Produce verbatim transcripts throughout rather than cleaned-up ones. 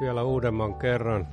Vielä uudemman kerran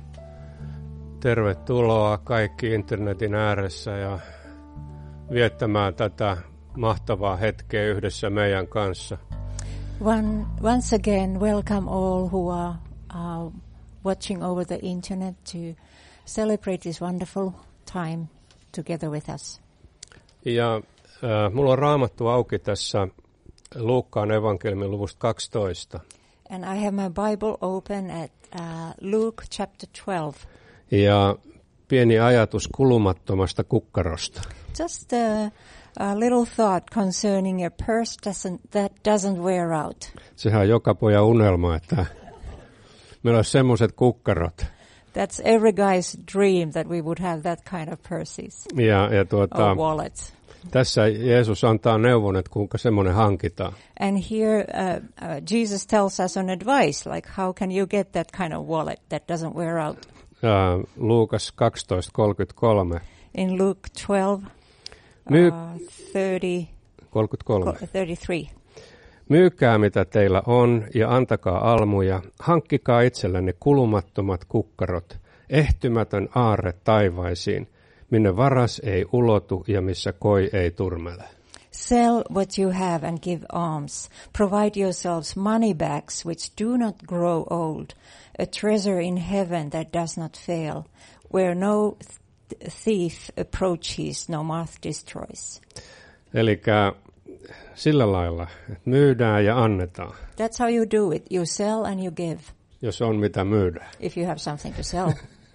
tervetuloa kaikki internetin ääressä ja viettämään tätä mahtavaa hetkeä yhdessä meidän kanssa. One, once again, welcome all who are uh, watching over the internet to celebrate this wonderful time together with us. Ja äh, mulla on Raamattu auki tässä Luukkaan evankeliumin luvusta kaksitoista. And I have my Bible open at uh, Luke chapter twelve. Ja pieni ajatus kulumattomasta kukkarosta. Just a, a little thought concerning a purse doesn't, that doesn't wear out. Sehän on joka pojan unelma, että meillä olisi semmoiset kukkarot. That's every guy's dream that we would have that kind of purses Ja, ja tuota, or wallets. Tässä Jeesus antaa neuvon, että kuinka semmoinen hankitaan. And here uh, uh, Jesus tells us an advice, like how can you get that kind of wallet that doesn't wear out. Uh, Luukas kaksitoista kolmekymmentäkolme. In Luke twelve, Myy- uh, thirty, kolmekymmentäkolme. thirty-three. Myykää mitä teillä on ja antakaa almuja. Hankkikaa itsellenne kulumattomat kukkarot, ehtymätön aarre taivaisiin, minne varas ei ulotu ja missä koi ei turmele. Sell what you have and give alms. Provide yourselves money bags which do not grow old, a treasure in heaven that does not fail, where no th- thief approaches, no moth destroys. Elikkä sillä lailla, että myydään ja annetaan, That's how you do it. You sell and you give, jos on mitä myydä. if you have something to sell.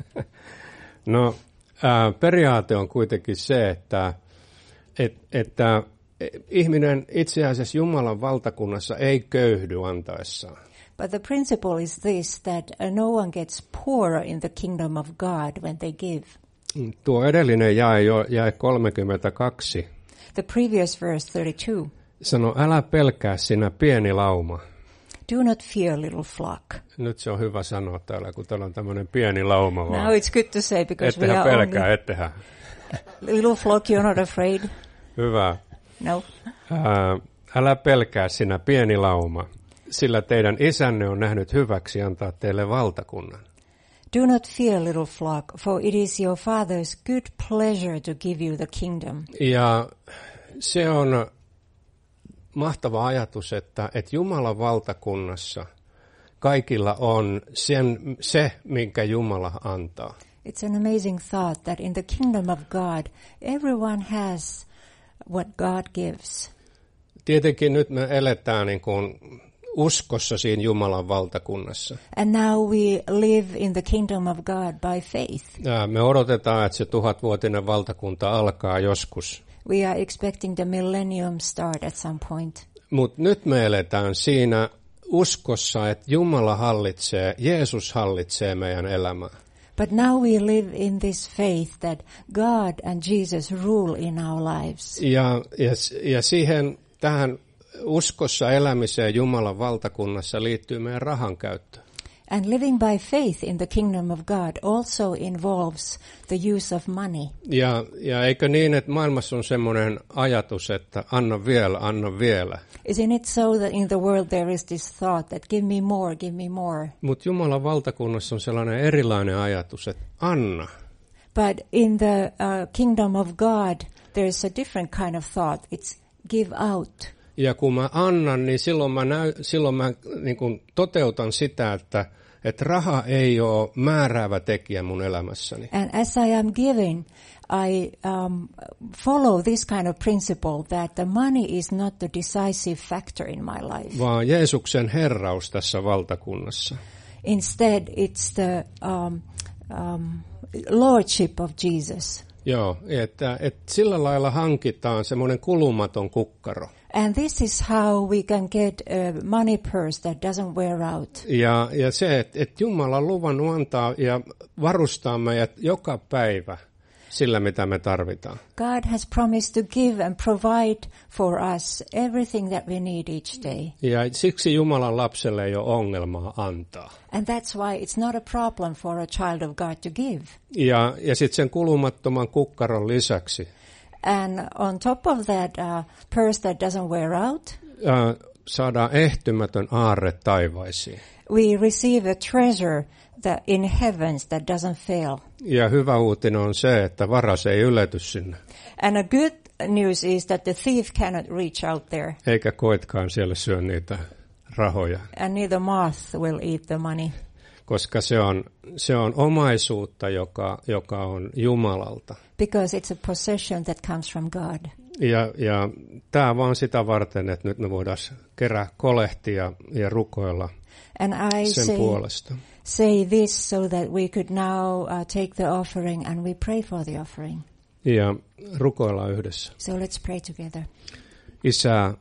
No, ää, periaate on kuitenkin se, että, et, että ihminen itse asiassa Jumalan valtakunnassa ei köyhdy antaessaan. But the principle is this, that uh, no one gets poorer in the kingdom of God when they give. Tuo edellinen jae, jo, jae kolmekymmentäkaksi, The previous verse, thirty-two, sanoo, älä pelkää sinä pieni lauma. do not fear, little flock. Nyt se on hyvä sanoa täällä, kun täällä on tämmöinen pieni lauma vaan. Now it's good to say, because we Ettehän are pelkää, only... ettehän. Little flock, you're not afraid? Hyvä. No. Ää, älä pelkää sinä pieni lauma, sillä teidän isänne on nähnyt hyväksi antaa teille valtakunnan. Do not fear, little flock, for it is your Father's good pleasure to give you the kingdom. Ja se on mahtava ajatus, että, että Jumalan valtakunnassa kaikilla on sen, se, minkä Jumala antaa. It's an amazing thought that in the kingdom of God, everyone has what God gives. Tietenkin nyt me eletään niin kuin uskossa siinä Jumalan valtakunnassa. And now we live in the kingdom of God by faith. Ja me odotetaan, että se tuhatvuotinen valtakunta alkaa joskus. We are expecting the millennium start at some point. Mutta nyt me eletään siinä uskossa, että Jumala hallitsee, Jeesus hallitsee meidän elämää. But now we live in this faith that God and Jesus rule in our lives. Ja, ja, ja siihen, tähän uskossa elämiseen Jumalan valtakunnassa liittyy meidän rahan käyttö. And living by faith in the kingdom of God also involves the use of money. Ja, ja eikö niin, että maailmassa on semmoinen ajatus, että anna vielä, anna vielä. Isn't it so that in the world there is this thought that give me more, give me more? Mutta Jumalan valtakunnassa on sellainen erilainen ajatus, että anna. But in the uh, kingdom of God there is a different kind of thought. It's give out. Ja kun mä annan, niin silloin mä, näy, silloin mä niin kun toteutan sitä, että, että raha ei ole määräävä tekijä mun elämässäni. And as I am giving, I um, follow this kind of principle that the money is not the decisive factor in my life. Vaan Jeesuksen herraus tässä valtakunnassa. Instead, it's the um, um, lordship of Jesus. Joo, että, että sillä lailla hankitaan semmoinen kulumaton kukkaro. And this is how we can get a money purse that doesn't wear out. Ja, ja se, että, että Jumala on luvannut antaa ja varustaa meidät joka päivä sillä, mitä me tarvitaan. God has promised to give and provide for us everything that we need each day. Ja siksi Jumalan lapselle ei ole ongelmaa antaa. And that's why it's not a problem for a child of God to give. Ja, ja sitten sen kulumattoman kukkaron lisäksi And on top of that uh, purse that doesn't wear out, uh, saadaan ehtymätön aarre taivaisiin. we receive a treasure the, in heavens that doesn't fail. Ja hyvä uutinen on se, että varas ei ylety sinne. And a good news is that the thief cannot reach out there. Eikä koitkaan siellä syö niitä rahoja. And neither moth will eat the money. Koska se on, se on omaisuutta, joka, joka on Jumalalta. Because it's a possession that comes from God. Ja, ja tämä vaan sitä varten, että nyt me voidaan kerää kolehtia ja rukoilla And I sen say, puolesta. say this so that we could now uh, take the offering and we pray for the offering. Ja rukoillaan yhdessä. So let's pray together. Isä,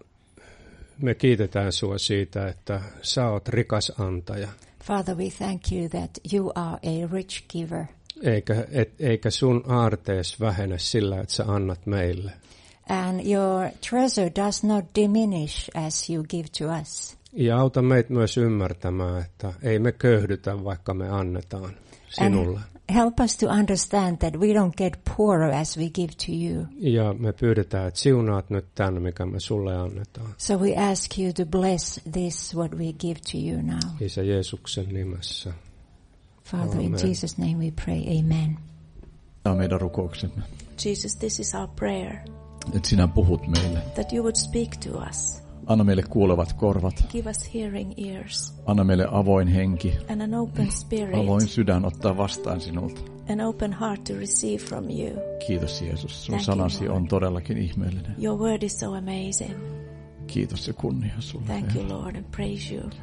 me kiitetään sinua siitä, että sä oot rikas antaja. Father, we thank you that you are a rich giver. Eikä, et, eikä sun aartees vähene sillä, että sä annat meille. And your treasure does not diminish as you give to us. Ja auta meitä myös ymmärtämään, että ei me köyhdytä, vaikka me annetaan sinulle. And help us to understand that we don't get poorer as we give to you. Ja me pyydetään, että siunaat nyt tämän, mikä me sulle annetaan. So we ask you to bless this, what we give to you now. Isä Jeesuksen nimessä. Father, in Amen. Jesus' name we pray, amen. Tämä on meidän rukouksemme, Jesus, this is our prayer, että sinä puhut meille. that you would speak to us. Anna meille kuulevat korvat. Give us hearing ears Anna meille avoin henki, and an open spirit, avoin sydän ottaa vastaan sinulta. an open heart to receive from you. Kiitos Jeesus, sun Thank you, sanasi Lord. on todellakin ihmeellinen. Your word is so amazing. Kiitos ja kunnia sulle. Thank you, Lord, and praise you.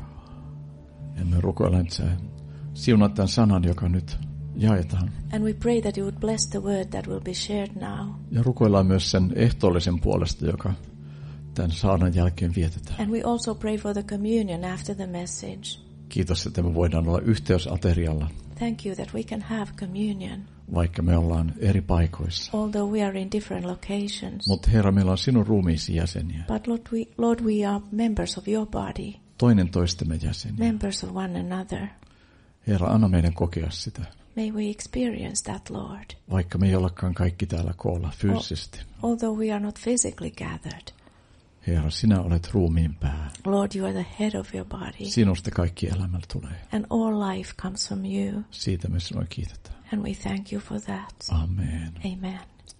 Ja me rukoillaan, että sä siunaat tämän sanan, joka nyt jaetaan. And we pray that you would bless the word that will be shared now. Ja rukoillaan myös sen ehtoollisen puolesta, joka tämän saanan jälkeen vietetään. And we also pray for the communion after the message. Kiitos, että me voidaan olla yhteysaterialla, Thank you that we can have communion, vaikka me ollaan eri paikoissa. although we are in different locations. Mutta Herra, meillä on sinun ruumiisi jäseniä, But Lord we, Lord, we are members of your body, toinen toistemme jäseniä. members of one another. Herra, anna meidän kokea sitä, May we experience that, Lord. vaikka me ei ollakaan kaikki täällä koolla fyysisesti. Although we are not physically gathered. Herra, sinä olet ruumiin pää. Lord, you are the head of your body. Sinusta kaikki elämä tulee. And all life comes from you. Siitä me sinua kiitetään. And we thank you for that. Amen. Amen.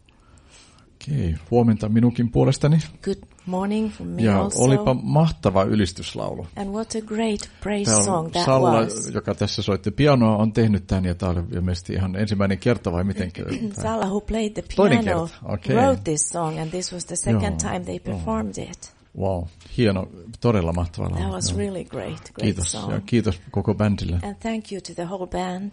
Okei, huomenta minunkin puolestani. Good morning from me Ja also. olipa mahtava ylistyslaulu. And what a great praise Tämä song on that Salla, was. joka tässä soitti pianoa, on tehnyt tämän, ja tämä oli ilmeisesti ihan ensimmäinen kerta, vai miten? Salla, who played the Toinen piano, kerta, okei. wrote this song, and this was the second Joo, time they performed it. Wow, hieno, todella mahtava laulu. That was Joo. really great, great Kiitos, song. ja kiitos koko bändille. And thank you to the whole band.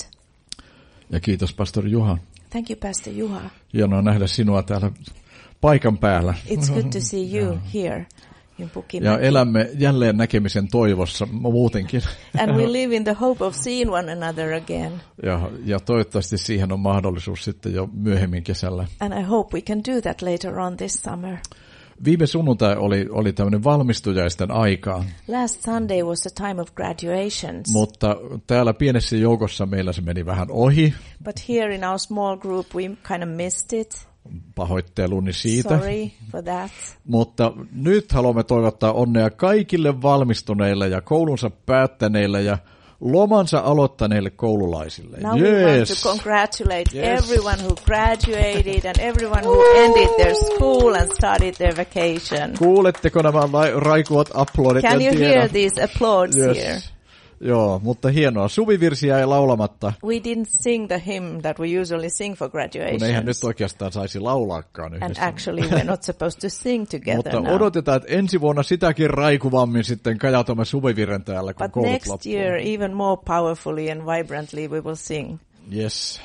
Ja kiitos pastori Juha. Thank you, Pastor Juha. Hienoa nähdä sinua täällä paikan päällä. It's good to see you here in Ja Pukimäki. elämme jälleen näkemisen toivossa muutenkin. And we live in the hope of seeing one another again. Ja, ja toivottavasti siihen on mahdollisuus sitten jo myöhemmin kesällä. And I hope we can do that later on this summer. Viime sunnuntai oli, oli tämmöinen valmistujaisten aikaa, Last Sunday was the time of graduations. mutta täällä pienessä joukossa meillä se meni vähän ohi. But here in our small group we kind of missed it. Pahoitteluni siitä. Sorry for that. Mutta nyt haluamme toivottaa onnea kaikille valmistuneille ja koulunsa päättäneille ja lomansa aloittaneille koululaisille. Now we want to congratulate Yes. everyone who graduated and everyone who ended their school and started their vacation. Kuuletteko nämä lai- raikuvat aplodit? Can En you tiedä. hear these applauds Yes. here? Joo, mutta hienoa. Suvivirsiä ei laulamatta, We didn't sing the hymn that we usually sing for kun eihän graduations. nyt oikeastaan saisi laulaakaan And yhdessä. actually we're not supposed to sing together Mutta now. odotetaan, että ensi vuonna sitäkin raikuvammin sitten kajautamme suvivirren täällä, kun But koulut next loppuu. year, even more powerfully and vibrantly, we will sing. Yes.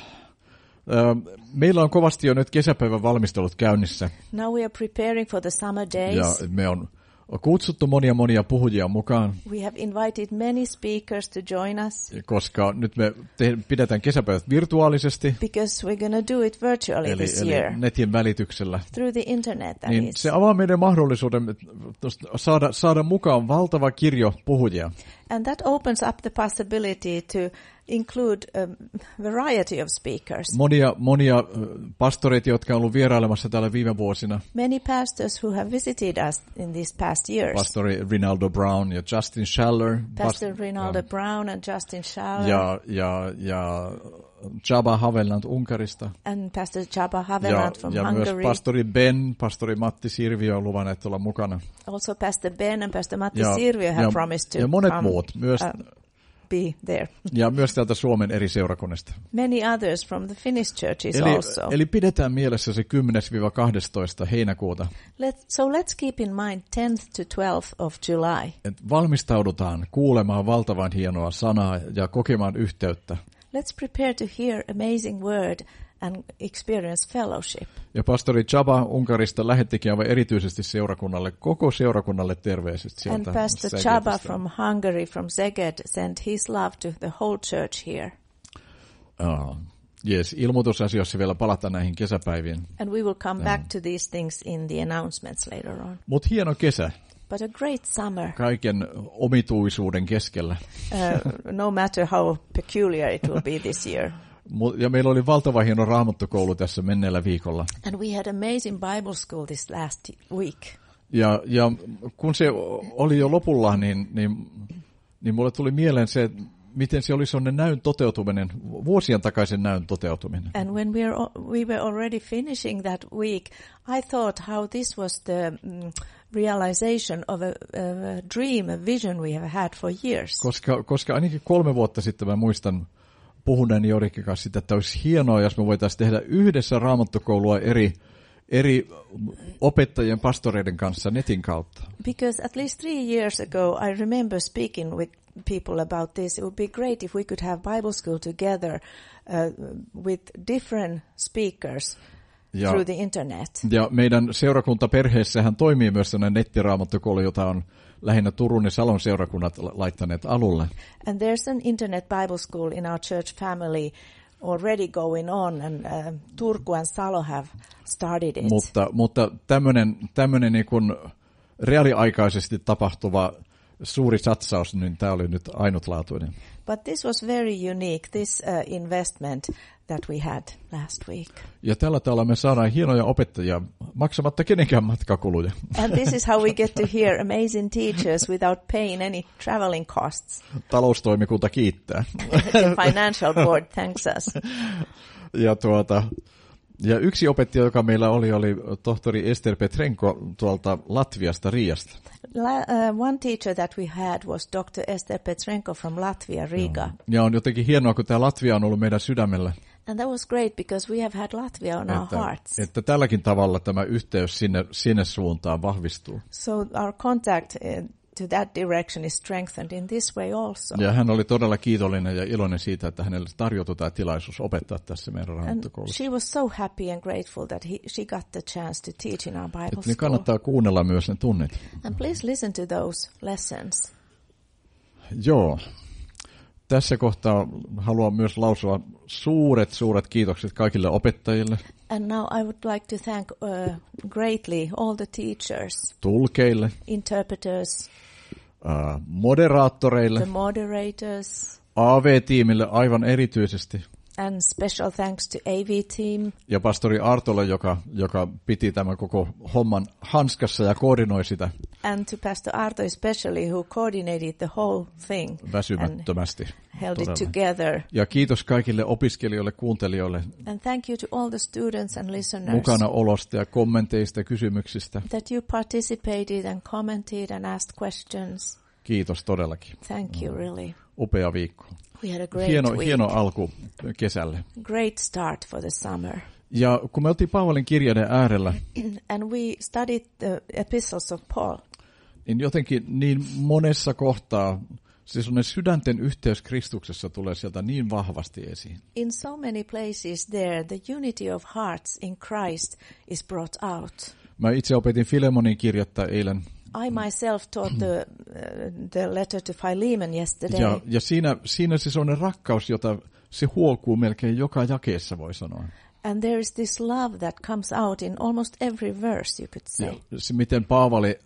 Ö, Meillä on kovasti jo nyt kesäpäivän valmistelut käynnissä. Now we are preparing for the summer Ja days. me on kutsuttu monia monia puhujia mukaan, We have invited many speakers to join us koska nyt me te- pidetään kesäpäivät virtuaalisesti, because we're going to do it virtually eli, this eli year netin välityksellä. through the internet. That Niin is. se avaa meidän mahdollisuuden saada, saada mukaan valtava kirjo puhujia. And that opens up the possibility to include a variety of speakers. Monia, monia äh, pastoreita, jotka on ollut vierailemassa täällä viime vuosina. Many pastors who have visited us in these past years. Pastori Rinaldo Brown ja Justin Schaller. Pastor Past- Rinaldo ja, Brown and Justin Schaller. ja, ja, ja Csaba Haveland Unkarista. And Pastor Csaba Haveland ja, from ja Hungary. myös pastori Ben, pastori Matti Sirviö on luvanneet olla mukana. Also Pastor Ben and Pastor Matti Ja, Sirviö have ja, promised to ja monet come, muut myös. Uh, be there. Ja myös täältä Suomen eri seurakunnista. Many others from the Finnish churches Eli, also. eli pidetään mielessä se kymmenes kahdestoista heinäkuuta. Let, so let's keep in mind tenth to twelfth of July. Et valmistaudutaan kuulemaan valtavan hienoa sanaa ja kokemaan yhteyttä. Let's prepare to hear amazing word and experience fellowship. Ja pastori Csaba Unkarista lähettikin aivan erityisesti seurakunnalle, koko seurakunnalle terveiset sieltä. And Pastor Szegedistä. Csaba from Hungary, from Szeged, sent his love to the whole church here. Uh, yes, ilmoitusasioissa vielä palata näihin kesäpäiviin. And we will come back to these things in the announcements later on. Mutta hieno kesä. But a great summer. Kaiken omituisuuden keskellä. Uh, no matter how peculiar it will be this year. Ja meillä oli valtava hieno raamattokoulu tässä menneellä viikolla. And we had amazing Bible school this last week. Ja, ja kun se oli jo lopulla, niin, niin, niin mulle tuli mieleen se, miten se oli sellainen näyn toteutuminen, vuosien takaisen näyn toteutuminen. And when we were, we were already finishing that week, I thought how this was the um, realization of a, a dream, a vision we have had for years. Koska, koska ainakin kolme vuotta sitten mä muistan puhuneeni Jorikin kanssa sitä, että olisi hienoa, jos me voitaisiin tehdä yhdessä raamattokoulua eri, eri opettajien, pastoreiden kanssa netin kautta. Because at least three years ago, I remember speaking with people about this. It would be great if we could have Bible school together uh, with different speakers ja, through the internet. Ja meidän seurakuntaperheessähän toimii myös sellainen nettiraamattokoulu, jota on lähinnä Turun ja Salon seurakunnat laittaneet alulle. And there's an internet Bible school in our church family already going on, and uh, Turku and Salo have started it. Mutta, mutta tämmöinen, tämmöinen niin kuin reaaliaikaisesti tapahtuva suuri satsaus, niin tämä oli nyt ainutlaatuinen. But this was very unique, this uh, investment that we had last week. Ja tällä tavalla me saadaan hienoja opettajia maksamatta kenenkään matkakuluja. And this is how we get to hear amazing teachers without paying any traveling costs. Taloustoimikunta kiittää. The financial board thanks us. Ja, tuota, ja yksi opettaja, joka meillä oli, oli tohtori Ester Petrenko tuolta Latviasta, Riasta. La, uh, one teacher that we had was Doctor Ester Petrenko from Latvia, Riga. Ja on jotenkin hienoa, kun tämä Latvia on ollut meidän sydämellä. And that was great because we have had Latvia on että, our hearts. Että tälläkin tavalla tämä yhteys sinne, sinne suuntaan vahvistuu. So our contact uh, to that direction is strengthened in this way also. Ja hän oli todella kiitollinen ja iloinen siitä, että hänelle tarjotui tämä tilaisuus opettaa tässä meidän raamattokoulussa. She was so happy and grateful that he, she got the chance to teach in our Bible että school. niin kannattaa kuunnella myös ne tunnit. And please listen to those lessons. Joo. Tässä kohtaa haluan myös lausua suuret, suuret kiitokset kaikille opettajille. And now I would like to thank uh, greatly all the teachers, tulkeille, interpreters, uh, moderaattoreille, the moderators, A V-tiimille aivan erityisesti. And special thanks to A V team. Ja pastori Artolle, joka, joka piti tämän koko homman hanskassa ja koordinoi sitä. And to Pastor Arto especially, who coordinated the whole thing. Väsymättömästi. Held todella. it together. Ja kiitos kaikille opiskelijoille, kuuntelijoille. And thank you to all the students and listeners. Mukana olosta ja kommenteista ja kysymyksistä. That you participated and commented and asked questions. Kiitos todellakin. Thank you, really. Upea viikko. We had a great hieno, week. hieno alku kesälle. Great start for the summer. Ja kun me oltiin Paavalin kirjeiden äärellä, and we studied the epistles of Paul. Niin jotenkin niin monessa kohtaa se sellainen sydänten yhteys Kristuksessa tulee sieltä niin vahvasti esiin. In so many places there, the unity of hearts in Christ is brought out. Mä itse opetin Filemonin kirjettä eilen. I myself taught the, uh, the letter to Philemon yesterday. Ja, ja siinä, siinä se sellainen rakkaus, jota se huokuu melkein joka jakeessa, voi sanoa. And there is this love that comes out in almost every verse, you could say. Ja se, miten Paavali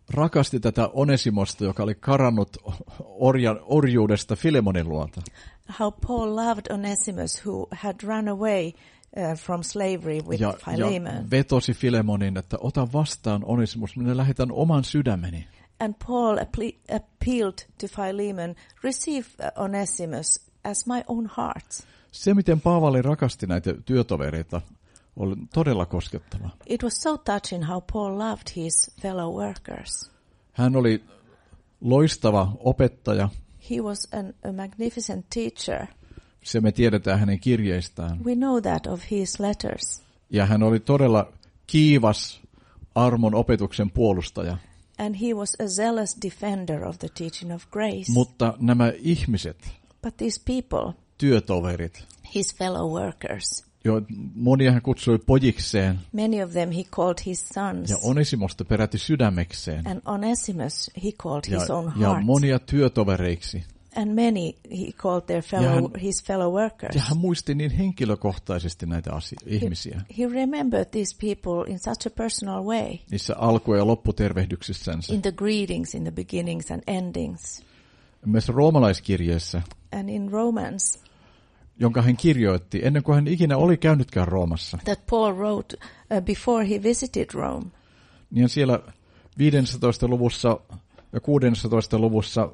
rakasti tätä Onesimosta, joka oli karannut orjan, orjuudesta Filemonin luota. How Paul loved Onesimus, who had run away uh, from slavery with Ja, Philemon. ja vetosi Filemonin, että ota vastaan Onesimus, minä lähetän oman sydämeni. And Paul appe- appealed to Philemon, receive uh, Onesimus as my own heart. Se, miten Paavali rakasti näitä työtovereita, oli todella koskettava. It was so touching how Paul loved his fellow workers. Hän oli loistava opettaja. He was an, a magnificent teacher. Se me tiedetään hänen kirjeistään. We know that of his letters. Ja hän oli todella kiivas armon opetuksen puolustaja. And he was a zealous defender of the teaching of grace. Mutta nämä ihmiset, But these people, työtoverit, his fellow workers, jo monia hän kutsui pojikseen many of them he called his sons. ja Onesimosta peräti sydämekseen. And Onesimus he called Ja, his own ja heart. monia työtovereiksi. And many he called their fellow, hän- his fellow workers. Ja hän muisti niin henkilökohtaisesti näitä asio- ihmisiä He remembered these people in such a personal way, niissä alku- ja lopputervehdyksissänsä. in the greetings, in the beginnings and endings. Myös roomalaiskirjeessä, And in Romans, jonka hän kirjoitti ennen kuin hän ikinä oli käynytkään Roomassa, that Paul wrote uh, before he visited Rome. niin siellä viidennentoista luvussa ja kuudennentoista luvussa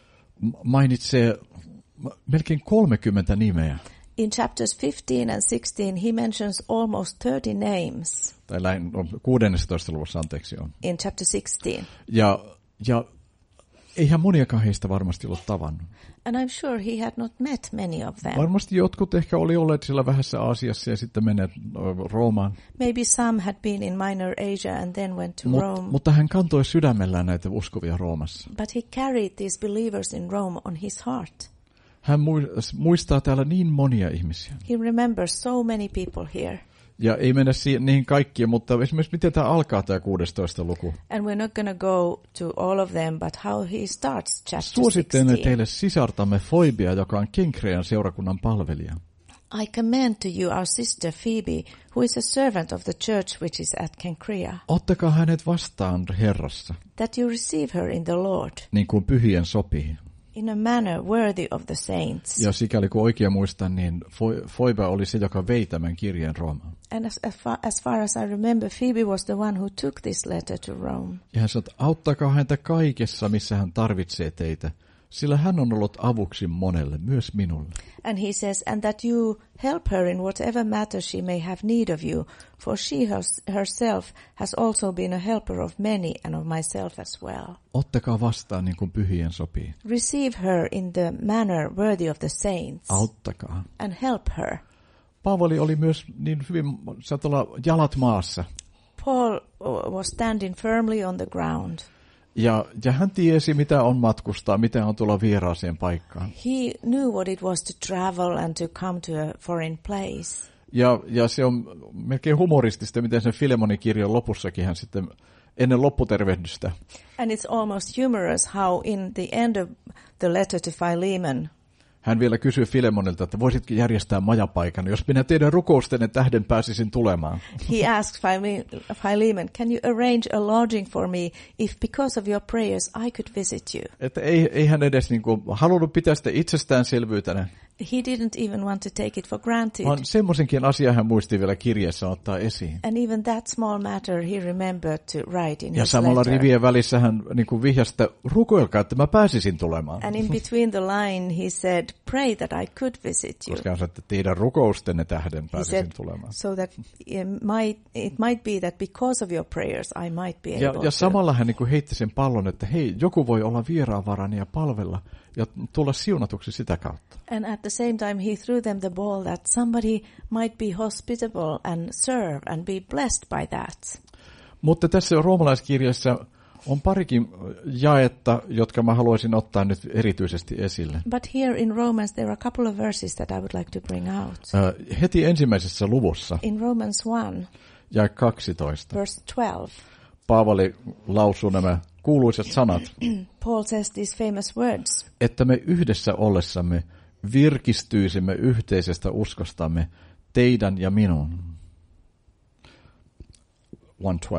mainitsee melkein kolmekymmentä nimeä. In chapters fifteen and sixteen, he mentions almost thirty names. Tai lähin, no, kuudennentoista luvussa, anteeksi on. In chapter sixteen. Ja, ja eihän moniakaan heistä varmasti ollut tavannut. And I'm sure he had not met many of them. Varmasti jotkut ehkä oli olleet siellä vähässä Aasiassa ja sitten menneet Roomaan. Maybe some had been in Minor Asia and then went to Mut, Rome. mutta hän kantoi sydämellään näitä uskovia Roomassa. But he carried these believers in Rome on his heart. Hän muistaa täällä niin monia ihmisiä. He remembers so many people here. Ja ei mennä siihen, niihin kaikkiin, mutta esimerkiksi miten tämä alkaa tämä kuudestoista luku. And we're not going to go to all of them, but how he starts chapter Suosittelen sixteen. teille sisartamme Foibea, joka on Kenkrean seurakunnan palvelija. I commend to you our sister Phoebe, who is a servant of the church which is at Kenkrea, Ottakaa hänet vastaan Herrassa, that you receive her in the Lord, niin kuin pyhien sopii. in a manner worthy of the saints. Ja sikäli kun oikein muistan, niin Foiba oli se, joka vei tämän kirjeen Roomaan. And as, as, far, as far as I remember, Phoebe was the one who took this letter to Rome. Ja hän sanoi, että auttakaa häntä kaikessa, missä hän tarvitsee teitä, sillä hän on ollut avuksi monelle, myös minulle. And he says, and that you help her in whatever matter she may have need of you, for she hers- herself has also been a helper of many and of myself as well. Ottakaa vastaan niin kuin pyhien sopii. Receive her in the manner worthy of the saints, Auttakaa. and help her. Paavali oli myös niin hyvin, saat olla jalat maassa. Paul uh, was standing firmly on the ground. Ja, ja hän tiesi, mitä on matkustaa, mitä on tulla vieraaseen paikkaan. He knew what it was to travel and to come to a foreign place. Ja, ja se on melkein humoristista, miten sen Filemonin kirjan lopussakin hän sitten ennen lopputervehdystä. And it's almost humorous how in the end of the letter to Philemon, Hän vielä kysyy Filemonilta, että voisitko järjestää majapaikan, jos minä teidän rukoustenne tähden pääsisin tulemaan. he asked Philemon, can you arrange a lodging for me if because of your prayers I could visit you? Että ei, ei hän edes niin kuin halunnut pitää sitä itsestäänselvyytenä, He didn't even want to take it for granted. vaan semmoisenkin asian hän muisti vielä kirjeessä ottaa esiin. And even that small matter he remembered to write in Ja his samalla letter. rivien välissä hän niin kuin vihjasta, rukoilkaa, että mä pääsisin tulemaan. And in between the line he said, pray that I could visit you. Koska hän sanoi, että teidän rukoustenne tähden He pääsisin said, tulemaan. so that it might, it might be that because of your prayers I might be Ja, able ja to. samalla hän niin kuin heitti sen pallon, että hei, joku voi olla vieraanvarainen ja palvella ja tulla siunatuksi sitä kautta. And at the same time he threw them the ball that somebody might be hospitable and serve and be blessed by that. Mutta tässä roomalaiskirjassa on parikin jaetta, jotka mä haluaisin ottaa nyt erityisesti esille. But here in Romans there are a couple of verses that I would like to bring out. Äh, heti ensimmäisessä luvussa, In Romans one, jae kaksitoista, verse twelve, Paavali lausuu nämä kuuluisat sanat, Paul says these famous words, että me yhdessä ollessamme virkistyisimme yhteisestä uskostamme teidän ja minun. one twelve.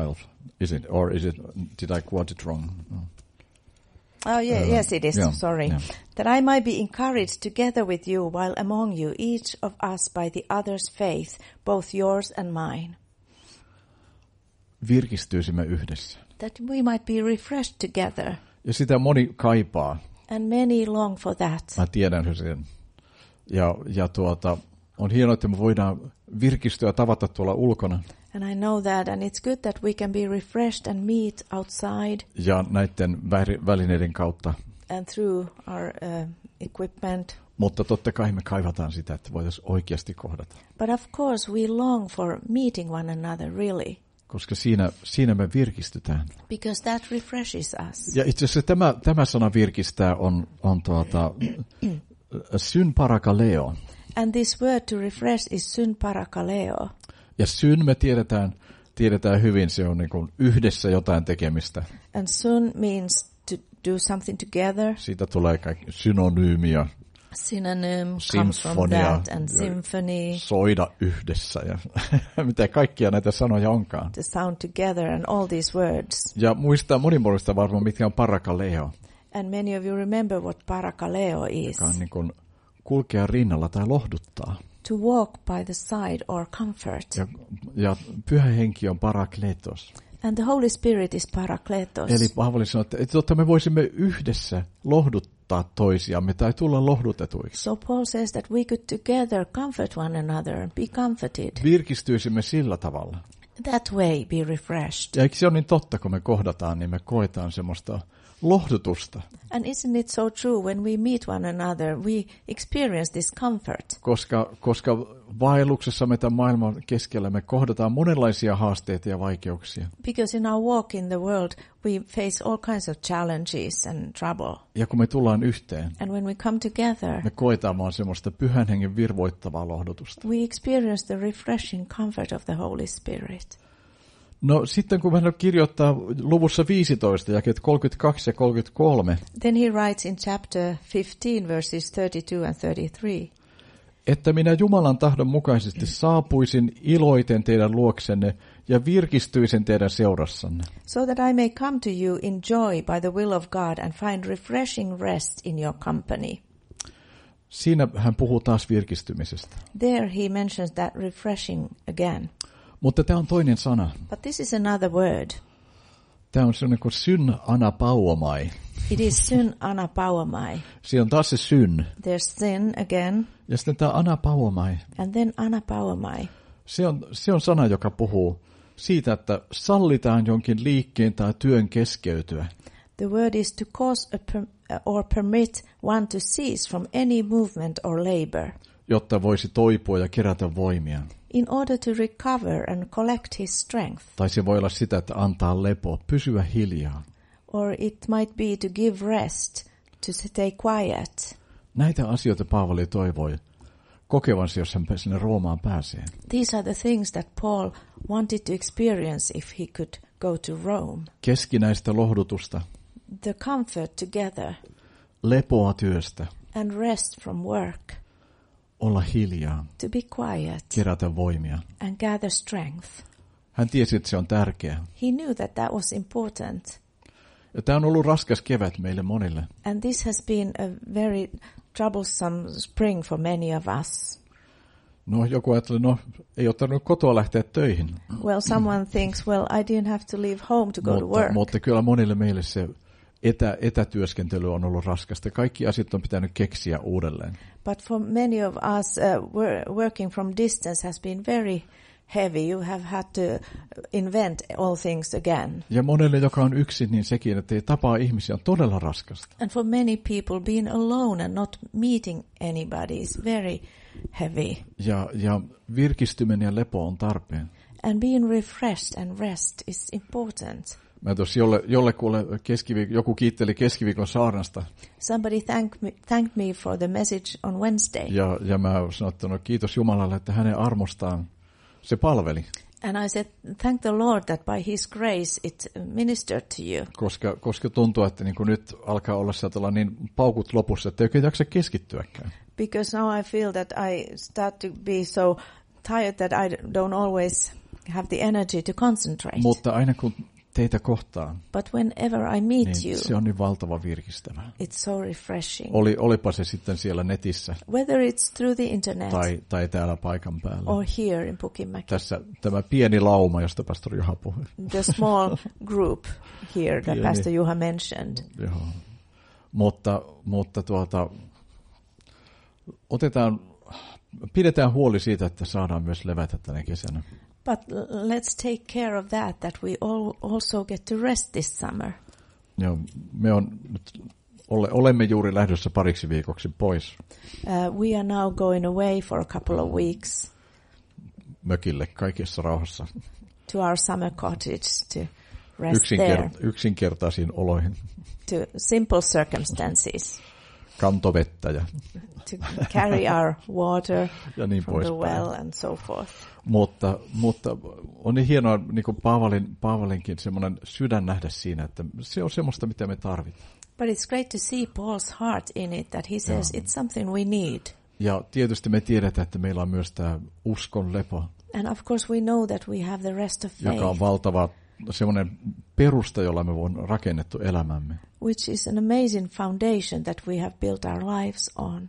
Is it? Or is it, did I quote it wrong? No. Oh, yeah, Uh, yes, it is. yeah, Sorry. yeah. That I might be encouraged together with you while among you, each of us by the other's faith, both yours and mine. Virkistyisimme yhdessä. That we might be refreshed together. Ja sitä moni kaipaa. And many long for that. Mä tiedän sen. Ja, ja tuota, on hienoa, että me voidaan virkistyä ja tavata tuolla ulkona. And I know that, and it's good that we can be refreshed and meet outside. Ja näiden välineiden kautta. And through our uh, equipment. Mutta totta kai me kaivataan sitä, että voitaisiin oikeasti kohdata. But of course we long for meeting one another, really. Koska siinä, siinä me virkistytään. Because that refreshes us. Ja itse asiassa tämä, tämä sana virkistää on, on tuota, syn parakaleo. And this word to refresh is syn parakaleo. Ja syn me tiedetään, tiedetään hyvin, se on niin kuin yhdessä jotain tekemistä. And syn means to do something together. Siitä tulee kaikki synonyymiä. Synonym comes from that, and symphony. Soida yhdessä ja mitä kaikkia näitä sanoja onkaan. The sound together and all these words. Ja muistaa monimuodosta varmaan, mitkä on parakaleo. And many of you remember what parakaleo is. Joka on niin kuin kulkea rinnalla tai lohduttaa. To walk by the side or comfort. Ja, ja pyhä henki on parakletos. And the Holy Spirit is parakletos. Eli Paavali sanoi, että, että totta me voisimme yhdessä lohduttaa toisiamme tai tulla lohdutetuiksi. So Paul says that we could together comfort one another and be comforted. Virkistyisimme sillä tavalla. That way be refreshed. Ja eikö se ole niin totta, kun me kohdataan, niin me koetaan semmoista lohdutusta. And isn't it so true, when we meet one another, we experience this comfort? Koska, koska vaelluksessamme tämän maailman keskellä me kohdataan monenlaisia haasteita ja vaikeuksia. Because in our walk in the world, we face all kinds of challenges and trouble. Ja kun me tullaan yhteen, And when we come together, me koetaan vaan semmoista pyhän hengen virvoittavaa lohdutusta. we experience the refreshing comfort of the Holy Spirit. No sitten kun hän kirjoittaa luvussa viisitoista, jakeet kolmekymmentäkaksi ja kolmekymmentäkolme, Then he writes in chapter fifteen, verses thirty-two and thirty-three. Että minä Jumalan tahdon mukaisesti saapuisin iloiten teidän luoksenne ja virkistyisin teidän seurassanne. So that I may come to you in joy by the will of God and find refreshing rest in your company. Siinä hän puhuu taas virkistymisestä. There he mentions that refreshing again. Mutta tämä on toinen sana. But this is another word. Tämä on sellainen kuin syn anapauomai. It is syn anapauomai. Siinä on taas se syn. There's sin again, Ja sitten tämä anapauomai. and then anapauomai. Se on, se on sana, joka puhuu siitä, että sallitaan jonkin liikkeen tai työn keskeytyä. The word is to cause a per, or permit one to cease from any movement or labor, Jotta voisi toipua ja kerätä voimia. in order to recover and collect his strength. Tai se voi olla sitä, että antaa lepo, pysyä hiljaa. Or it might be to give rest, to stay quiet. Näitä asioita Paavali toivoi kokevansa, jos hän sinne Roomaan pääsee. These are the things that Paul wanted to experience if he could go to Rome. Keskinäistä lohdutusta, The comfort together lepoa työstä, and rest from work, olla hiljaa, to be quiet kerätä voimia. and gather strength. Hän tiesi, että se on tärkeää. He knew that that was important. Ja tämä on ollut raskas kevät meille monille. And this has been a very troublesome spring for many of us. No joku ajattelee, no ei ole tarvinnut kotoa lähteä töihin. Well, someone thinks, well, I didn't have to leave home to go to Mutta, work. mutta kyllä monille meille se etä, etätyöskentely on ollut raskasta. Kaikki asiat on pitänyt keksiä uudelleen. But for many of us, uh, wor- working from distance has been very heavy. You have had to invent all things again. Ja monelle, joka on yksin, niin sekin, että ei tapaa ihmisiä, on todella raskasta. And for many people, being alone and not meeting anybody is very heavy. Ja, ja virkistyminen ja lepo on tarpeen. And being refreshed and rest is important. Mä tuossa jolle, jollekulle keskiviik- joku kiitteli keskiviikon saarnasta. Somebody thanked me, thanked me for the message on Wednesday. Ja, ja mä sanoin, että no, kiitos Jumalalle, että hänen armostaan se palveli. And I said, thank the Lord that by His grace it ministered to you. Koska, koska tuntuu, että niin kuin nyt alkaa olla sieltä niin paukut lopussa, että ei oikein jaksa keskittyäkään. Because now I feel that I start to be so tired that I don't always have the energy to concentrate. Mutta aina kun teitä kohtaan, But whenever I meet niin you, se on niin valtava virkistävää. it's so refreshing. Oli, olipa se sitten siellä netissä Whether it's through the internet tai, tai täällä paikan päällä. or here in Pukimäki. Tässä tämä pieni lauma, josta pastori Juha puhui. The small group here that Pieni. Pastor Juha mentioned. Joo. Mutta, mutta tuota, otetaan, pidetään huoli siitä, että saadaan myös levätä tänä kesänä. But l- let's take care of that, that we all also get to rest this summer. Joo, me on, nyt ole, olemme juuri lähdössä pariksi viikoksi pois Uh, we are now going away for a couple of weeks mökille kaikessa rauhassa to our summer cottage to rest there, Yksinker- yksinkertaisiin oloihin. to simple circumstances, Kantovettä ja, to carry our water ja niin from the poispäin. well and so forth. Mutta, mutta on niin hienoa, niin kuin Paavalin, Paavalinkin semmoinen sydän nähdä siinä, että se on semmoista, mitä me tarvitaan. But it's great to see Paul's heart in it, that he says it's something we need. Ja tietysti me tiedetään, että meillä on myös tämä uskon lepo, And of course we know that we have the rest of joka on faith, valtava semmoinen perusta, jolla me on rakennettu elämämme. which is an amazing foundation that we have built our lives on.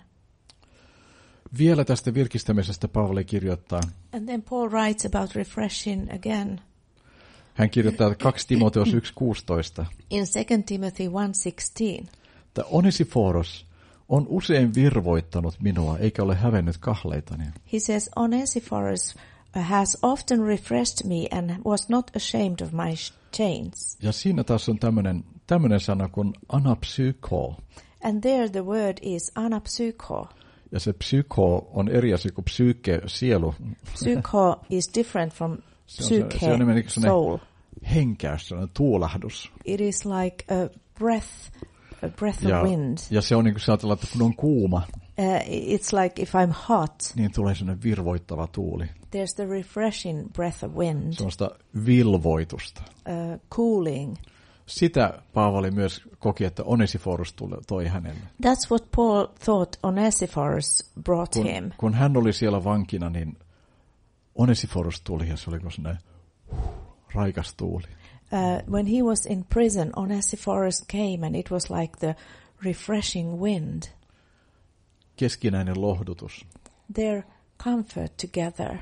Vielä tästä virkistämisestä Paavali kirjoittaa. And then Paul writes about refreshing again Hän kirjoittaa kaksi Timoteos yksi kuusitoista. in Second Timothy one sixteen. Että Onesiforos on usein virvoittanut minua, eikä ole hävennyt kahleitani. He says, Onesiphorus has often refreshed me and was not ashamed of my sh- chains. Ja siinä taas on tämmöinen, tämmöinen sana kuin anapsyko. And there the word is anapsyko. Ja se psyko on eri asia kuin psyke, sielu. Psyko is different from Se on, se, psyche, se on enemmänkin soul. henkäys, sellainen tuulahdus. It is like a breath, a breath Ja, of wind. ja se on niin kuin sä ajatellaan, että kun on kuuma, Uh, it's like if I'm hot, niin tulee sellainen virvoittava tuuli. there's the refreshing breath of wind, Sellaista vilvoitusta. uh, cooling. Sitä Paavali myös koki, että Onesiforus toi hänelle. That's what Paul thought Onesiphorus brought Kun, him. kun hän oli siellä vankina, niin Onesiforus tuli ja se oli kuin sellainen huh, raikas tuuli. Uh, when he was in prison, Onesiphorus came and it was like the refreshing wind. Keskinäinen lohdutus, Their comfort together,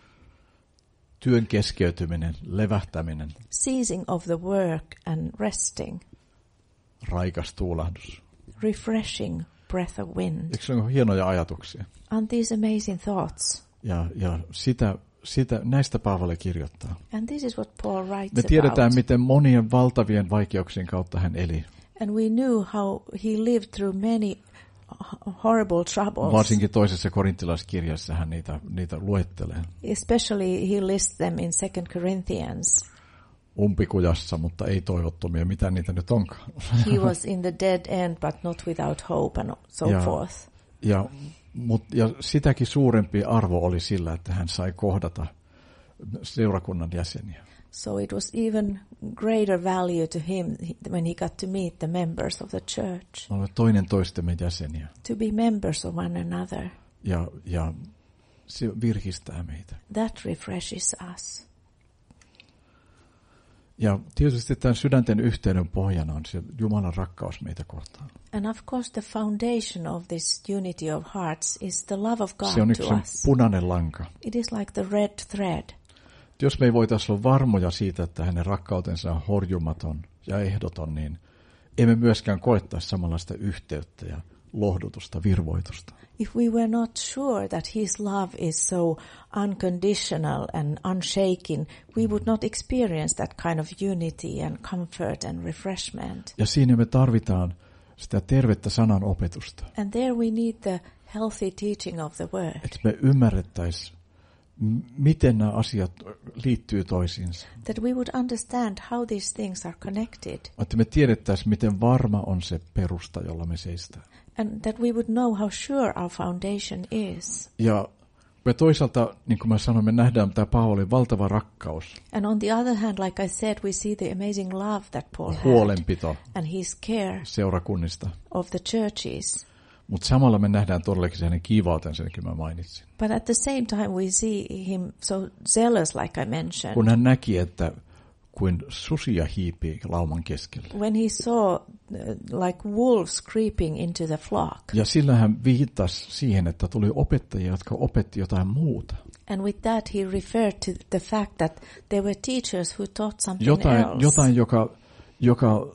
työn keskeytyminen, levähtäminen, ceasing of the work and resting, raikas tuulahdus. refreshing breath of wind. Eikö se ole hienoja ajatuksia? Aren't these amazing thoughts? Ja, ja sitä, sitä, näistä Paavali kirjoittaa. And this is what Paul writes Me tiedetään, about. miten monien valtavien vaikeuksien kautta hän eli. And we knew how he lived through many horrible troubles. Varsinkin toisessa korintilaiskirjassa hän niitä, niitä luettelee. Especially he lists them in Second Corinthians. Umpikujassa, mutta ei toivottomia, mitä niitä nyt onkaan. He was in the dead end, but not without hope and so Ja- forth. Ja, mut, ja sitäkin suurempi arvo oli sillä, että hän sai kohdata seurakunnan jäseniä. So it was even greater value to him when he got to meet the members of the church, Olemme toinen toistemme jäseniä. to be members of one another. Ja, ja se virkistää meitä. That refreshes us. Ja tietysti tämän sydänten yhteyden pohjana on se Jumalan rakkaus meitä kohtaan. And of course the foundation of this unity of hearts is the love of God Se on yksi to sen us. punainen lanka. It is like the red thread. Jos me ei voitaisiin olla varmoja siitä, että hänen rakkautensa on horjumaton ja ehdoton, niin emme myöskään koettaisi samanlaista yhteyttä ja lohdutusta, virvoitusta. If we were not sure that his love is so unconditional and unshaken, we would not experience that kind of unity and comfort and refreshment. Ja siinä me tarvitaan sitä tervettä sanan opetusta, And there we need the healthy teaching of the word, että me ymmärrettäisiin, m- miten nämä asiat liittyy toisiinsa. that we would understand how these things are connected, Että me tiedettäisiin, miten varma on se perusta, jolla me seistään. and that we would know how sure our foundation is. Ja me toisaalta, niin kuin mä sanoin, me nähdään tämä Paavalin valtava rakkaus, And on the other hand, like I said, we see the amazing love that Paul had huolenpito and his care seurakunnista. of the churches. Mutta samalla me nähdään todellakin se hänen kiivautensa, jonka mä mainitsin. But at the same time, we see him so zealous, like I mentioned. Kun hän näki, että kuin susia hiipii lauman keskellä. When he saw uh, like wolves creeping into the flock. Ja sillä hän viittasi siihen, että tuli opettajia, jotka opetti jotain muuta. And with that he referred to the fact that there were teachers who taught something Jotain, else. jotain joka, joka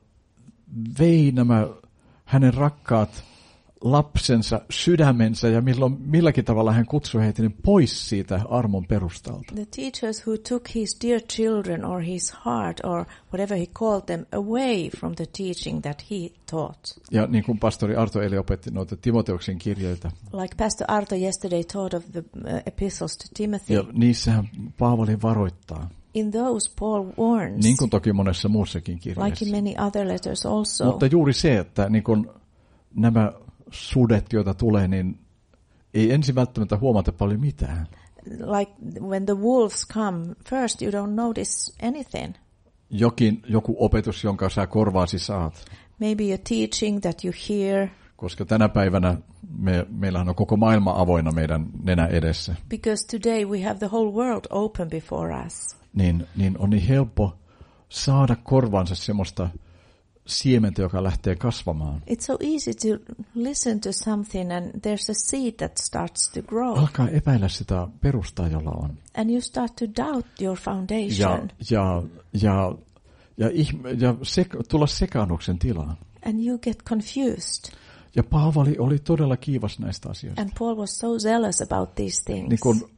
vei nämä hänen rakkaat lapsensa, sydämensä ja milloin, milläkin tavalla hän kutsui heitä niin pois siitä armon perustalta. The teachers who took his dear children or his heart or whatever he called them away from the teaching that he taught. Ja niin kuin pastori Arto eli opetti noita Timoteuksen kirjeitä. Like Pastor Arto yesterday taught of the uh, epistles to Timothy. Ja niissähän Paavali varoittaa. In those Paul warns. Niin kuin toki monessa muussakin kirjeessä. Like in many other letters also. Mutta juuri se, että niin kuin nämä sudet, joita tulee, niin ei ensin välttämättä huomata paljon mitään. Like when the wolves come, first you don't notice anything. Jokin, joku opetus, jonka sä korvaasi saat. Maybe a teaching that you hear. Koska tänä päivänä me, meillähän on koko maailma avoinna meidän nenä edessä. Because today we have the whole world open before us. Niin, niin on niin helppo saada korvaansa semmoista siementä, joka lähtee kasvamaan. It's so easy to listen to something and there's a seed that starts to grow. Alkaa epäillä sitä perustaa, jolla on. And you start to doubt your foundation. Ja, ja, ja, ja, ihme, ja sek, tulla sekaannuksen tilaan. And you get confused. Ja Paavali oli todella kiivas näistä asioista. And Paul was so zealous about these things. Niin kun,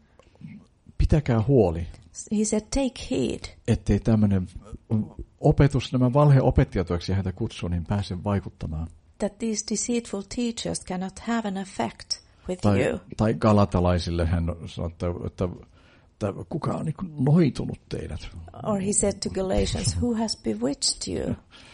pitäkää huoli. He said, take heed. Ettei tämmöinen opetus, nämä valheopettajat, joiksi heitä kutsuu, niin pääse vaikuttamaan. That these deceitful teachers cannot have an effect with tai, you. Tai galatalaisille hän sanoi, että, että, että kuka on niin kuin noitunut teidät. Or he said to Galatians, who has bewitched you?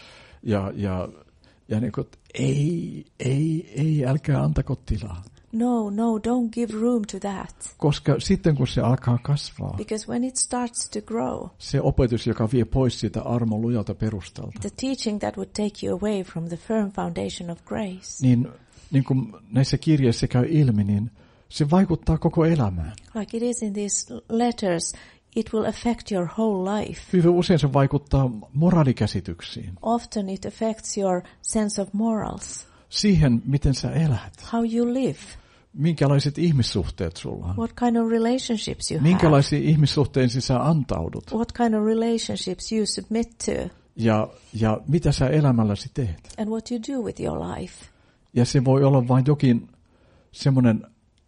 Ja, ja, ja niin kuin, ei, ei, ei, älkää antako tilaa. No, no, don't give room to that. Koska sitten kun se alkaa kasvaa, because when it starts to grow, se opetus, joka vie pois siitä armon lujalta perustalta, the teaching that would take you away from the firm foundation of grace, niin, niin kuin näissä kirjeissä käy ilmi, niin se vaikuttaa koko elämään. like it is in these letters, it will affect your whole life. Hyvin usein se vaikuttaa moraalikäsityksiin. Often it affects your sense of morals. Siihen, miten sä elät. How you live. Minkälaiset ihmissuhteet sulla on? What kind of relationships you Minkälaisiin have? Ihmissuhteisiin sä antaudut? What kind of relationships you submit to? Ja, ja mitä sä elämälläsi teet? And what you do with your life. Ja se voi olla vain jokin semmoinen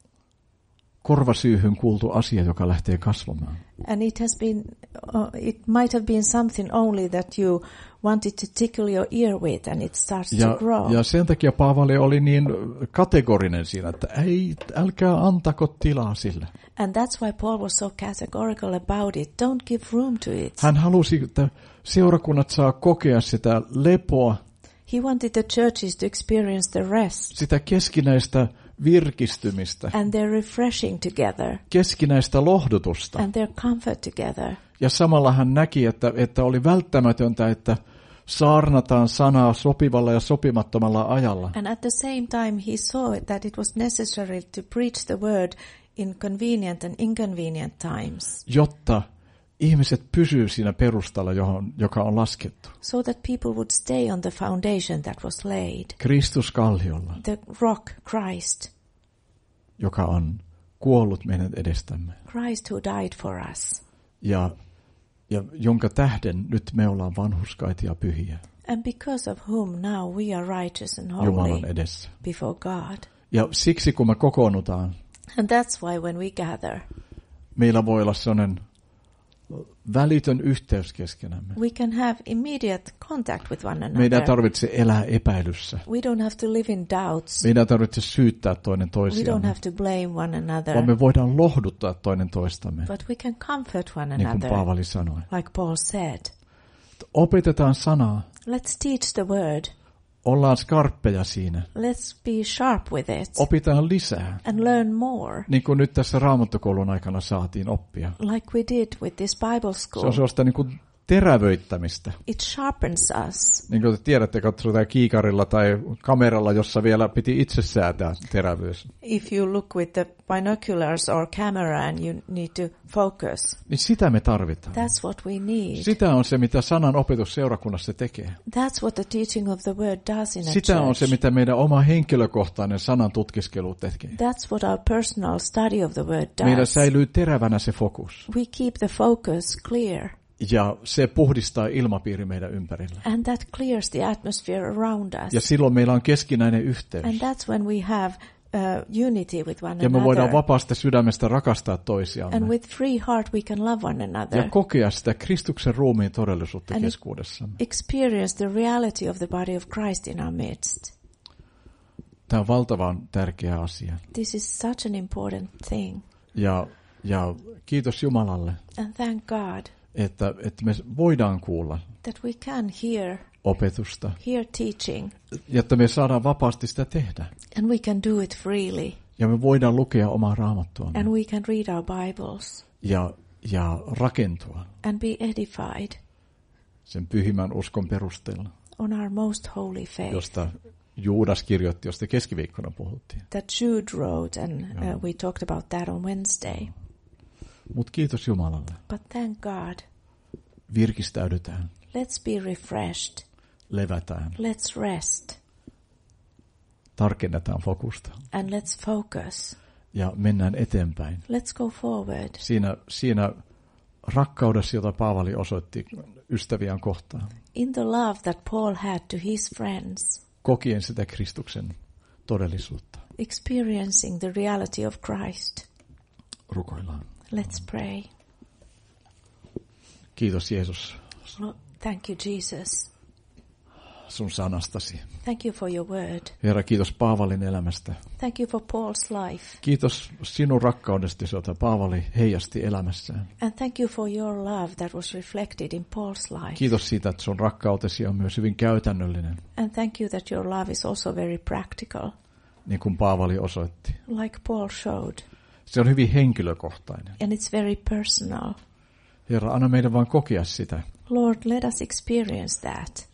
korvasyyhyn kuultu asia, joka lähtee kasvamaan. And it has been, uh, it might have been something only that you wanted to tickle your ear with, and it starts ja, to grow. Ja sen takia Paavali oli niin kategorinen siinä, että ei, älkää antako tilaa sille. And that's why Paul was so categorical about it. Don't give room to it. Hän halusi, että seurakunnat saa kokea sitä lepoa. He wanted the churches to experience the rest. Sitä keskinäistä virkistymistä. And their refreshing together. Keskinäistä lohdutusta. And their comfort together. Ja samalla hän näki, että, että oli välttämätöntä, että saarnataan sanaa sopivalla ja sopimattomalla ajalla. And at the same time he saw that it was necessary to preach the word in convenient and inconvenient times. Jotta ihmiset pysyy siinä perustalla, johon, joka on laskettu. So that people would stay on the foundation that was laid. Kristus kalliolla. The rock, Christ. Joka on kuollut meidän edestämme. Christ who died for us. Ja, ja jonka tähden nyt me ollaan vanhurskaita ja pyhiä. And because of whom now we are righteous and holy Jumalan edessä. Before God. Ja siksi kun me kokoonnutaan, and that's why when we gather, meillä voi olla sellainen välitön yhteys keskenämme. We can have immediate contact with one another. Meidän tarvitse elää epäilyssä. We don't have to live in doubts. Meidän tarvitse syyttää toinen toisiamme. We don't have to blame one another. Vaan me voidaan lohduttaa toinen toistamme. But we can comfort one niin another. kuin Paavali sanoi. Like Paul said. Opetetaan sanaa. Let's teach the word. Ollaan skarppeja siinä. Let's be sharp with it. Opitaan lisää. And learn more. Niin kuin nyt tässä Raamattokoulun aikana saatiin oppia. Like we did with this Bible school. Se on sellaista niin kuin terävöittämistä. It sharpens us. Niin kuin te tiedätte, katsotaan kiikarilla tai kameralla, jossa vielä piti itse säätää terävyys. If you look with the binoculars or camera and you need to focus. Niin sitä me tarvitaan. That's what we need. Sitä on se, mitä sanan opetus seurakunnassa tekee. That's what the teaching of the word does in a Sitä church. on se, mitä meidän oma henkilökohtainen sanan tutkiskelu tekee. That's what our personal study of the word does. Meillä säilyy terävänä se fokus. We keep the focus clear. Ja se puhdistaa ilmapiiri meidän ympärillä. And that clears the atmosphere around us. Ja silloin meillä on keskinäinen yhteys. And that's when we have uh, unity with one Ja me another. voidaan vapaasta sydämestä rakastaa toisiamme. And with free heart we can love one another. Ja kokea sitä Kristuksen ruumiin todellisuutta And keskuudessamme. experience the reality of the body of Christ in our midst. Tämä on valtavan tärkeä asia. This is such an important thing. Ja, ja kiitos Jumalalle, And thank God että, että me voidaan kuulla that we can hear, opetusta. hear teaching. Ja että me saadaan vapaasti sitä tehdä. And we can do it freely. Ja me voidaan lukea omaa raamattuamme. And we can read our Bibles. Ja, ja rakentua And be edified sen pyhimmän uskon perusteella, on our most holy faith. josta Juudas kirjoitti, josta keskiviikkona puhuttiin. That Jude wrote, and uh, we talked about that on Wednesday. Mutta kiitos Jumalalle. But thank God. Virkistäydytään, Let's be refreshed. levätään, Let's rest. tarkennetaan fokusta And let's focus. ja mennään eteenpäin. Let's go forward. Siinä, siinä rakkaudessa, jota Paavali osoitti ystäviään kohtaan, In the love that Paul had to his friends, kokien sitä Kristuksen todellisuutta. experiencing the reality of Christ. Rukoillaan. Let's pray. Kiitos Jeesus Lord, thank you, Jesus. sun sanastasi. Thank you for your word. Herra, kiitos Paavalin elämästä. Thank you for Paul's life. Kiitos sinun rakkaudestasi, jota Paavali heijasti elämässään. And thank you for your love that was reflected in Paul's life. Kiitos siitä, että sun rakkautesi on myös hyvin käytännöllinen, And thank you that your love is also very practical, niin kuin Paavali osoitti. like Paul showed. Se on hyvin henkilökohtainen. And it's very personal. Herra, anna meidän vain kokea sitä Lord, let us experience that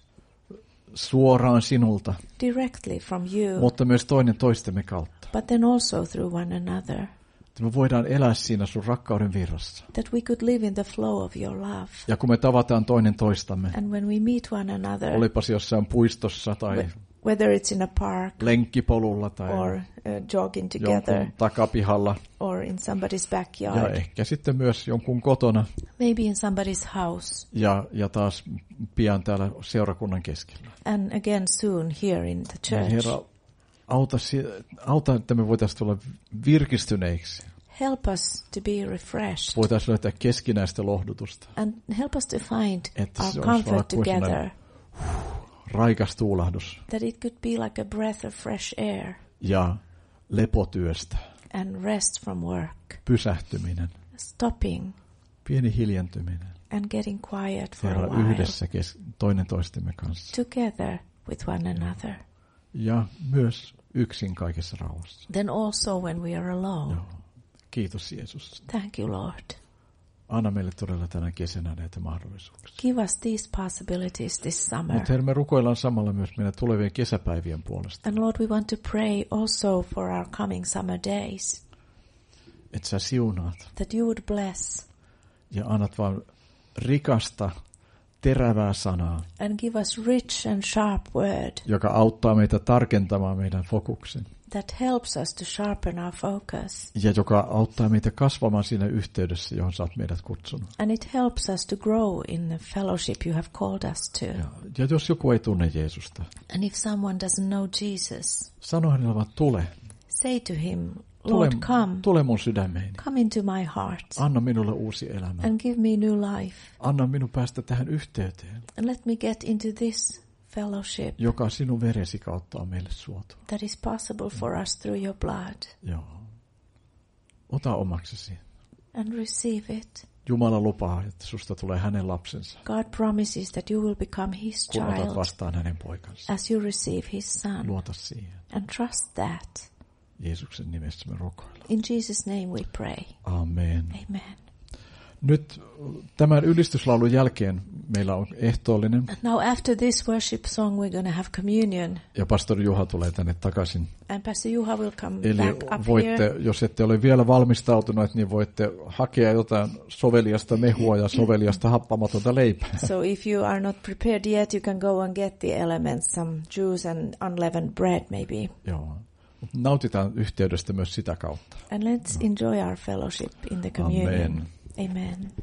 suoraan sinulta, directly from you, mutta myös toinen toistemme kautta. but then also through one another, Että me voidaan elää siinä sun rakkauden virrassa. that we could live in the flow of your love. Ja kun me tavataan toinen toistamme, And when we meet one another, olipa se jossain puistossa tai wh- whether it's in a park lenkkipolulla tai or uh, jogging together jonkun takapihalla or in somebody's ja backyard, ehkä sitten myös jonkun kotona maybe in somebody's house, ja, ja taas pian täällä seurakunnan keskellä. and again soon here in the Ja church. Herra, auta, si- auta, että me voitaisiin tulla virkistyneiksi. Help us to be refreshed Voitaisiin löytää keskinäistä lohdutusta. and help us to find Että se our olisi comfort vaan kuin together, sellainen raikas tuulahdus that it could be like a breath of fresh air ja lepotyöstä, and rest from work, pysähtyminen, stopping pieni hiljentyminen. and getting quiet for a Herra, while yhdessä kes- toinen toistemme kanssa. together with one another. Ja myös yksin kaikessa rauhassa. Then also when we are alone. Joo. Kiitos Jeesus. Thank you, Lord. Anna meille todella tänä kesänä näitä mahdollisuuksia. Give us these possibilities this summer. Mutta Herra, me rukoillaan samalla myös meidän tulevien kesäpäivien puolesta. And Lord, we want to pray also for our coming summer days, Että sä siunaat that you would bless ja annat vaan rikasta, terävää sanaa, and give us rich and sharp word joka auttaa meitä tarkentamaan meidän fokuksen. that helps us to sharpen our focus. Ja joka auttaa meitä kasvamaan siinä yhteydessä, johon sä oot meidät kutsunut. And it helps us to grow in the fellowship you have called us to. Ja, ja jos joku ei tunne Jeesusta, And if someone doesn't know Jesus, sano hänelle vaan, tule. say to him, Tule, Lord, come, tule mun sydämeeni. come into my heart Anna minulle uusi elämä. and give me new life. Anna minun päästä tähän yhteyteen, And let me get into this fellowship joka sinun veresi kautta on meille suotu. that is possible for us through your blood. Joo. Ota omaksesi. And receive it. Jumala lupaa, että susta tulee hänen lapsensa, God promises that you will become his kun otat child vastaan hänen poikansa. as you receive his son. Luota siihen. And trust that. Jeesuksen nimessä me rukoillaan. In Jesus' name we pray. Amen. Amen. Nyt tämän ylistyslaulun jälkeen meillä on ehtoollinen. Now after this worship song we're going to have communion. Ja pastori Juha tulee tänne takaisin. And Pastor Juha will come Eli back up voitte, here. jos ette ole vielä valmistautuneet, niin voitte hakea jotain soveliasta mehua ja soveliasta happamatonta leipää. So if you are not prepared yet, you can go and get the elements, some juice and unleavened bread maybe. Joo. Nautitaan yhteydestä myös sitä kautta. And let's enjoy our fellowship in the communion. Amen. Amen.